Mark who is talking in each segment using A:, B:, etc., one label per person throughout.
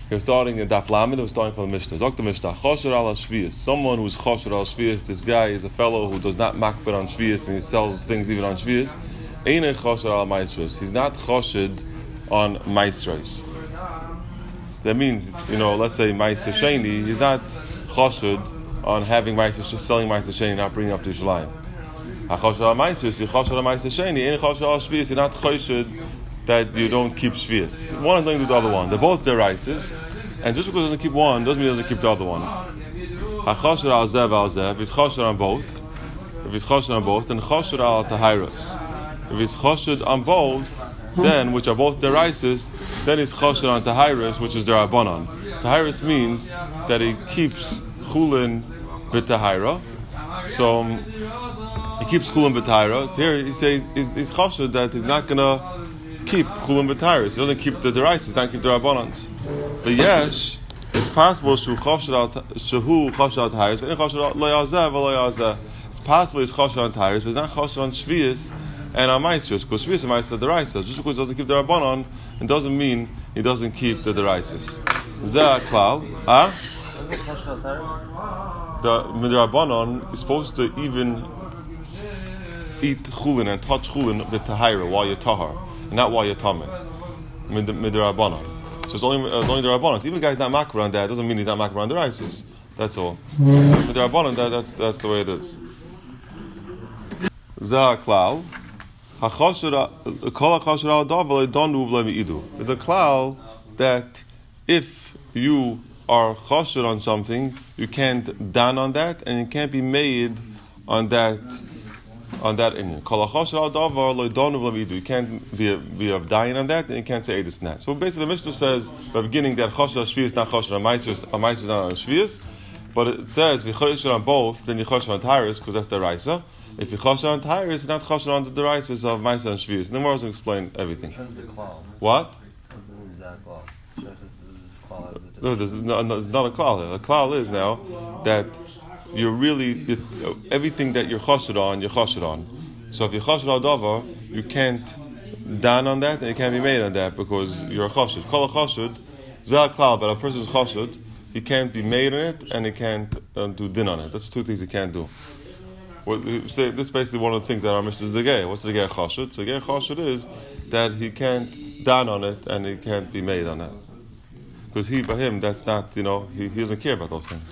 A: We're starting in Daf Lamed. We're starting from the Mishnah. Zok the Mishnah. Chosher al Shvius. Someone who's chosher al Shvius. This guy is a fellow who does not makbid on Shvius and he sells things even on Shvius. Eine chosher al Maisros. He's not choshed on Maisros. That means, let's say Maisa Sheni. He's not choshed on having Maisa, selling Maisa Sheni, not bringing up to Yerushalayim. Chosher al Maisros. You chosher al Maisa Sheni. Eine chosher al Shvius. You're not choshed that you don't keep Shvius. One is nothing to do with the other one. They're both deraises, and just because he doesn't keep one doesn't mean he doesn't keep the other one. HaChosher al Zev al Zev. If he's chosher on both, then chosher al Tahirus. If he's chosher on both, then which are both deraises, then he's chosher on Tahirus, which is derabanan. Tahirus means that he keeps chulin b'Tahira. So he keeps chulin b'Tahira. So here he says he's chosher that he's not gonna keep chulin b'Tahirus. He doesn't keep the deraises. He doesn't keep the rabbanans. But yes, it's possible shehu chosher al Tahirus, but chosher lo yazeh v'lo yazeh. It's possible he's chosher on Tahirus, but he's not chosher on Shvius and on Maisros, because Shvius and Maisros are deraises. Just because he doesn't keep the rabbanon, it doesn't mean he doesn't keep the deraises. Zeh klal, the midrabanon is supposed to even eat chulin and touch chulin with tahira while you're tahar, and not while you're tameh. Midrabanon. So it's only the rabbanon. Even the guy's not makbar on that, doesn't mean he's not makbar on the rices. That's all. Midrabanon, that's the way it is. Zeh klal. There's a klal that if you are chosher on something, you can't dan on that, and it can't be made on that inyan. You can't be of dying on that, and you can't say edus nat. So basically, the Mishnah says at the beginning that chosher shvius is not chosher on ma'asos, not on shvius, but it says if you chosher on both, then you chosher on tyrus because that's the raisa. If you chosher on tyrus, not chosher on the deraises of ma'asos and shvius. And then we're going to explain everything. What? No, there's not a klal there. The klal is now that you're really everything that you're choshed on. So if you're choshed on davar, you can't dan on that, and it can't be made on that because you're a choshed. Kol choshed, zeh klal, but a person's choshed, he can't be made on it, and he can't do din on it. That's two things he can't do. This is basically one of the things that our Mishnah is the gay. What's the gay choshed? So the gay choshed is that he can't dan on it, and he can't be made on it. Because by him, that's not, he doesn't care about those things.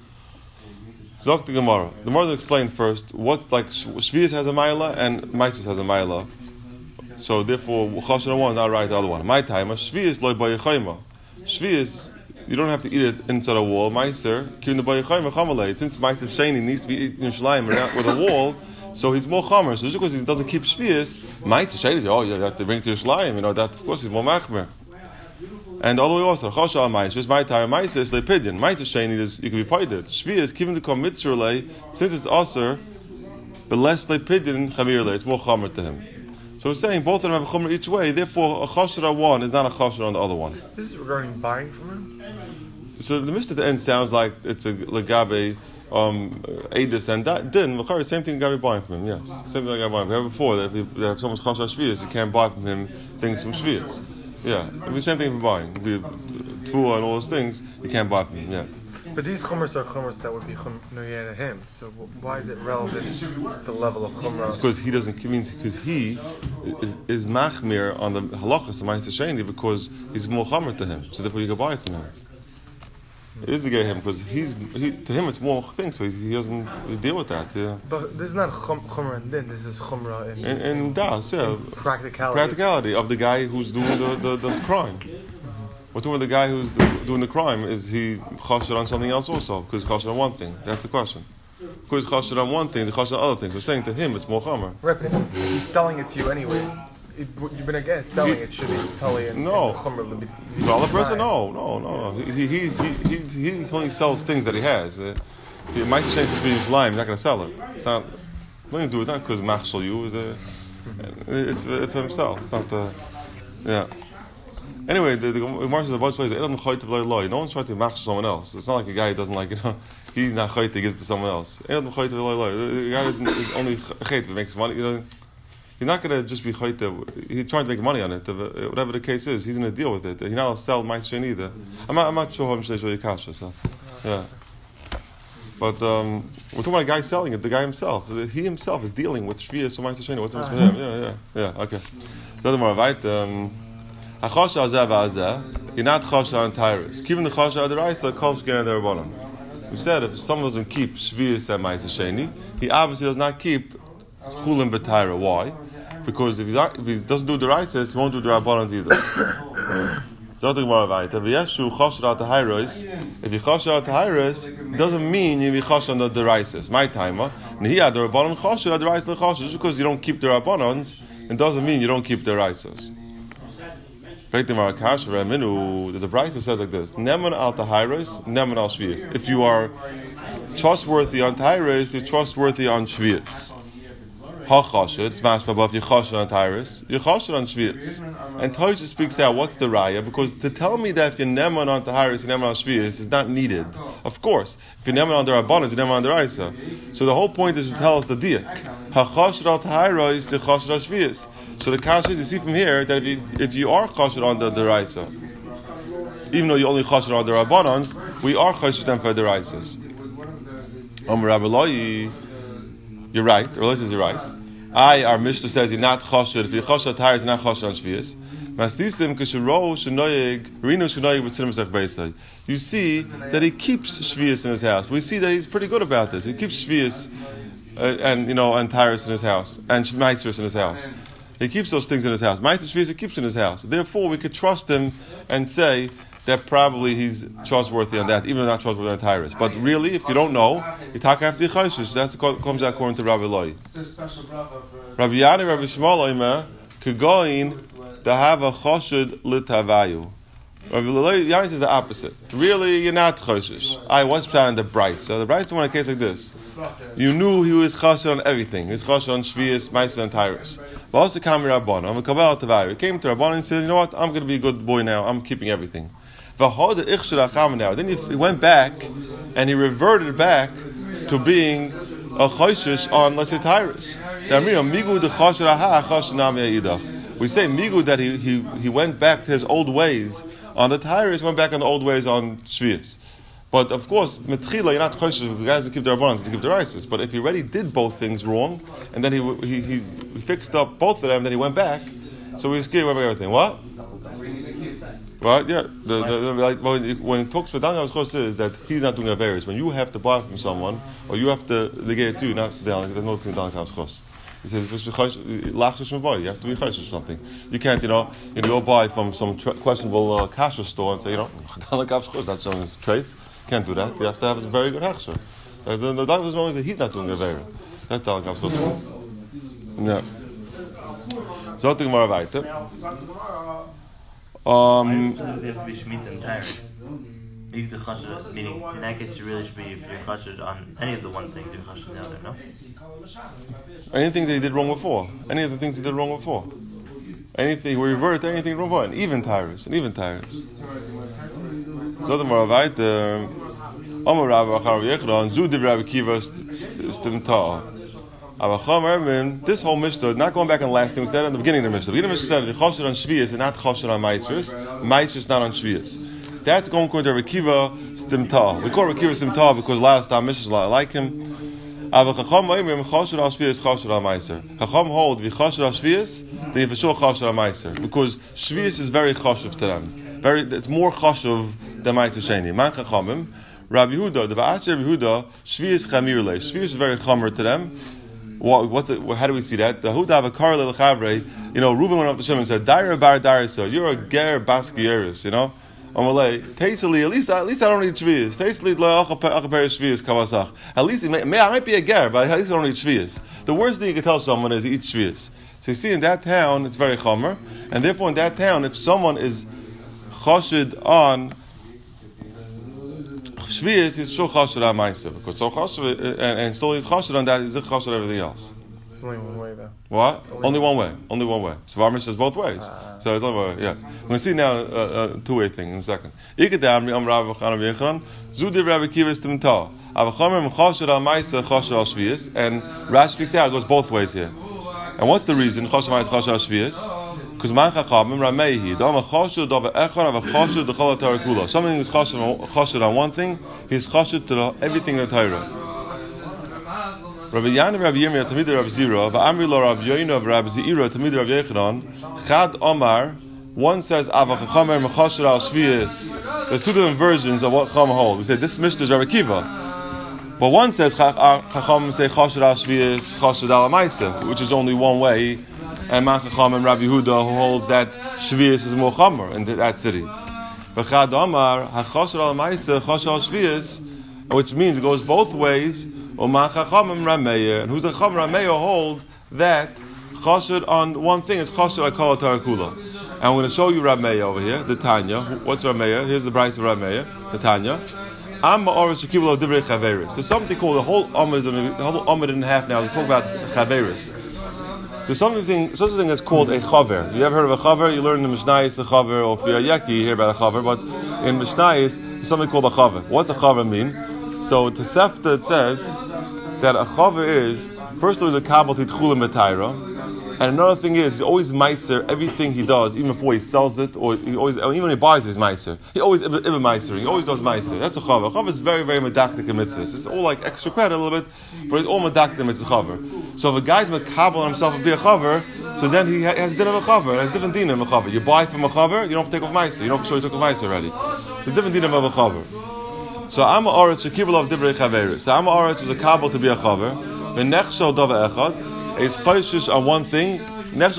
A: Zok the Gemara. The Gemara will explain first what's like Shvius has a Maila and Maisus has a Maila. So therefore, Choshen one is not right the other one. My time, Shvius loy bayachayma. Shvius, you don't have to eat it inside a wall. Maiser, kivin the bayachayma chamalei. Since Maiser Sheni needs to be eaten in Shalayim with a wall, so he's more chamer. So just because he doesn't keep Shvius, Maiser Sheni, you have to bring it to Shalayim. That of course he's more machmer. And all the way also, Chosher al Maisros, my time, Maisros is lepidyon. Maisros sheni is, you can be pointed. Shvi is given to come mitzvah since it's aser, but less lepidyon, chamir le, it's more chamer to him. So we're saying both of them have a chamer each way, therefore a chosher on one is not a chosher on the other one.
B: This is regarding buying from him?
A: So the Mishnah at the end sounds like it's a legabe, edus and din, the same thing legabe buying from him, yes. Same thing legabe buying. We have before, that if they have so much chosher shvius, you can't buy from him things from shvius. Yeah, it'll be the same thing for buying. Tvua and all those things, you can't buy from him, yeah.
B: But these chumras are chumras that would be chumra to him. So why is it relevant, the level of chumrah?
A: Because he doesn't, because he is machmir on the halachas of Ma'aser Sheni because he's more chumra to him. So therefore you can buy it from him. It is to get him because to him it's more things, so he doesn't deal with that. Yeah.
B: But this is not chumrah and din. This is chumrah
A: in das, yeah.
B: Practicality
A: of the guy who's doing the crime. We're talking about the guy who's doing the crime. Is he choshed on something else also? Because he's choshed on one thing. That's the question. Because he's choshed on one thing, he's choshed on other things. We're saying to him it's more chamer.
B: Right, but if he's selling it to you anyways. You've been against selling it should be totally in the chumrah.
A: The other person, no. He only sells things that he has. He might change between his lime. He's not going to sell it. It's not nothing to do with that because machshel you. It's for himself. It's not the Anyway, the Gemara says a bunch of ways. No one's trying to machshel someone else. It's not like a guy who doesn't like he's not chayt to give it to someone else. The guy doesn't only chayt if it makes money. He's not going to just be chayte. He's trying to make money on it. Whatever the case is, he's going to deal with it. He's not going to sell Ma'aser Sheni either. I'm not sure how I'm sure Kasha. So, yeah. But we're talking about a guy selling it. The guy himself. He himself is dealing with Shvius or Ma'aser Sheni. What's the difference with him? Yeah. Okay. The other more right. Hachosha azeh v'azeh. You're not chosha on Tyrus. Keeping the chosha of the Raisa, calls again the Rabbanon. We said if someone doesn't keep Shvius and Ma'aser Sheni, he obviously does not keep Chulin b'Tayra. Why? Because if he doesn't do the Raisa, he won't do the Rabbanons either. If you chosha out the Hairos, it doesn't mean you be chosha on the Raisa. My timer. And he had the Rabbanon chosha, the Raisa chosha. Just because you don't keep the Rabbanons, it doesn't mean you don't keep the Raisas. There's a Braisa that says like this: Neman al Tahairos, Neman al Shvius. If you are trustworthy on Tahairos, you're trustworthy on Shvius. Hachasha, it's mashma, but if you chasha on Tahairos, you chasha on Shvius. And Tosha speaks out, what's the raya? Because to tell me that if you're Neman on Tahairos, you're Neman on Shvius is not needed. Of course, if you're Neman on the Rabbanon, you're Neman on the Raisa. So the whole point is to tell us the diak. Hachasha al Tahairos, you chasha on Shvius. So the kasha is, you see from here that if you are chashed on the Raisa, even though you only chashed on the Rabbanons, we are chashed them for the Raisas. You're right. Rabbi says you're right. Our Mishnah says you're not chashed. If you're chashed on Tyrus, you're not chashed on Shvius. You see that he keeps Shvius in his house. We see that he's pretty good about this. He keeps Shvius and Tyrus in his house and Ma'aser in his house. He keeps those things in his house. Ma'aser Shvius he keeps in his house. Therefore, we could trust him and say that probably he's trustworthy on that, even though not trustworthy on Tyrus. But really, if you don't know, you talk after the Choshish. That's comes out according to Rabbi Loi. Rabbi Yani, Rabbi Shmuel Omer, Kegoin to have a choshed litavayu. Rabbi Yani says the opposite. Really, you're not choshish. I was planning the Bryce. So the Bryce one in a case like this. You knew he was choshed on everything. He was choshed on Shvius, Ma'aser, and Tyrus. But also came Rabbanon. I'm a kabbalah tavayu. He came to Rabbanon and said, you know what? I'm going to be a good boy now. I'm keeping everything. Then he went back and he reverted back to being a choshish on, let's say, Tyrus. We say migu that he went back to his old ways on the Tyrus, went back on the old ways on Shvius. But of course, metchila, you're not choshish with the guys that keep the Rabbanon to keep the Raisas. But if he already did both things wrong, and then he fixed up both of them, then he went back, so we scared about everything. What? Right? Yeah. When it talks with Daniel is that he's not doing Averis. When you have to buy from someone, or you have to negate it too, not to down, there's no thing Daniel Chos. He says, you have to be choshish or something. You can't, go buy from some questionable kasher store and say, that's showing his trade. You can't do that. You have to have a very good hechsher. The Daniel is only that he's not doing Averis. That's Daniel Chos. Yeah. So, think more about it.
C: They have to be Shemitah and Tyrus. The chashed, meaning in that case, you really should be, if you're chashed on any of the one thing, you're chashed on the other, no?
A: Anything that he did wrong before. Any of the things he did wrong before. Anything, we revert to anything wrong before. And even Tyrus. So the more right, Amar Rabbi Achar Yechron, Zudiv Rabbi Kiva Stimta. This whole Mishnah, not going back on the last thing we said at the beginning of the Mishnah. The beginning of the Mishnah said, the choshed on Shvius and not choshed on Ma'aser. Ma'aser is not on Shvius. That's going according to Rabbi Kiva Stimta. We call Rabbi Kiva Stimta because a lot of time Mishnahs like him. Chacham hold, if choshed on Shvius, then for sure choshed on Ma'aser. Because Shvius is very choshev to them. It's more choshev than Ma'aser Sheni. Man Chachamim, Rabbi Yehuda, the Va'asir Rabbi Yehuda, Shvius chamir le. Shvius is very chamer to them. How do we see that? The Huda Vakar Lechabre, Reuben went up to Shem and said, Daira bar Darisa, you're a ger baskieris, Amalei, Tasely, at least I don't need Shvius. Tasely Achaper Shvius Kavasach. At least I might be a ger, but at least I don't need Shvius. The worst thing you can tell someone is he eats Shvius. So you see in that town it's very chomer, and therefore in that town if someone is choshed on Shvius is sure choshed on Ma'aser, because so choshed and still he's choshed on that, he's choshed on everything else.
B: Only one way though.
A: What? Only one way. So our Mishnah is both ways. So it's only one way. Yeah. We're going to see now a two-way thing in a second. And Rashi speaks out, it goes both ways here. And what's the reason? Choshev is choshev shvius. Because man chachamim rameihi. Dama choshev dava echad ava choshev d'chol Torah kula. Something is choshev on one thing, he's choshev to everything in the Torah. Rabbi Yana, Rabbi Yirmiyah, Tamid Rabbi Zira, Va'amri lo Rabbi Yoina, Rabbi Zira, Tamid Rabbi Yechanan, Chad Omar. One says ava chachamim choshev al shvius. There's two different versions of what Chacham hold. We say this Mishnah is Rabbi Kiva. But one says Chacham say Choshed al Shvius, Choshed al Maisa, which is only one way, and Man Chacham and Rabbi Yehuda who holds that Shvius is more Chomer in that city. But Chad Amar HaChoshed al Maisa, Choshed al Shvius, which means it goes both ways. Or Man Chacham and Rameya, and who's the Chacham Rameya hold that Choshed on one thing is Choshed al Kol Torah Kula. And I'm going to show you Rameya over here, the Tanya. What's Rameya? Here's the Bryce of Rameya, the Tanya. There's something called the whole Amud and a half now. We talk about Chaveris. There's such a thing that's called a Chaver. You ever heard of a Chaver? You learn in the Mishnayos a Chaver, or if you're a Yaki, you hear about a Chaver. But in Mishnayos, there's something called a Chaver. What's a Chaver mean? So to Sefta it says that a Chaver is, first of all, the Kabbalah Titchulim B'Taira. And another thing is, he's always meiser everything he does, even before he sells it, or even when he buys it, he's meiser. He always meiser. He always does meiser. That's a chaver. Chaver is very, very medaktik in mitzvahs. It's all like extra credit a little bit, but it's all medaktik in mitzvah chaver. So if a guy's makabel on himself to be a chaver, so then he has din of a chaver. There's different din of a chaver. You buy from a chaver, you don't have to take off meiser. You know for sure you took off meiser already. There's different din of a chaver. So Amma Oretz shekibel of divrei chaveris. So Amma Oretz was a kabel to be a chaver. The nechshel dava echad is choishish on one thing. He's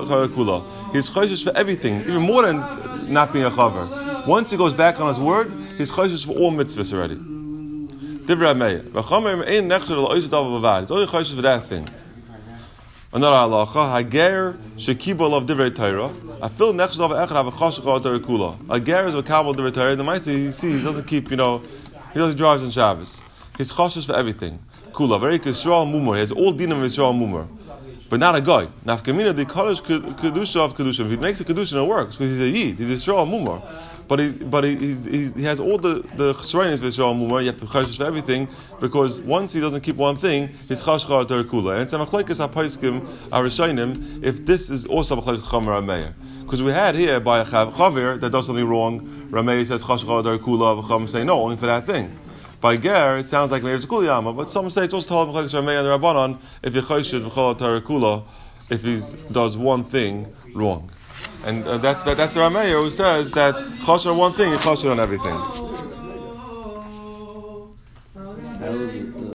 A: choishish for everything, even more than not being a chaver. Once he goes back on his word, he's choishish for all mitzvahs already. Divrei Meir. V'chomer ein nechshel lo oiz dava bavad. It's only choishish for that thing. Another halacha: Hager shekibol of divrei Torah. I feel nechshel dava echad have a choshech al Torah kula. A ger is a kabel divrei Torah. The ma'aseh he sees, he doesn't keep, he doesn't drives on Shabbos. He's choishish for everything. Kula, very Yisrael mumur. He has all din of Yisrael mumur. But not a guy. Nafkamina the college kedusha of kedusha. If he makes a kedusha, it works because he's a yid. He's a Yisrael mumar. But he has all the shreinis of Yisrael mumar. You have to chashish for everything because once he doesn't keep one thing, he's chashchar terekula. And it's a machlekes hapaiskim arishonim if this is also machlekes chamer rameya. Because we had here by a chaver that does something wrong. Rameya says chashchar terekula. V'cham say no, only for that thing. By ger, it sounds like maybe it's a kuliyama, but some say it's also told Mechakes Ramei and the Rabbanon if you choshid v'chol Torah kula if he does one thing wrong, and that's the Ramei who says that choshid on one thing, you choshid on everything.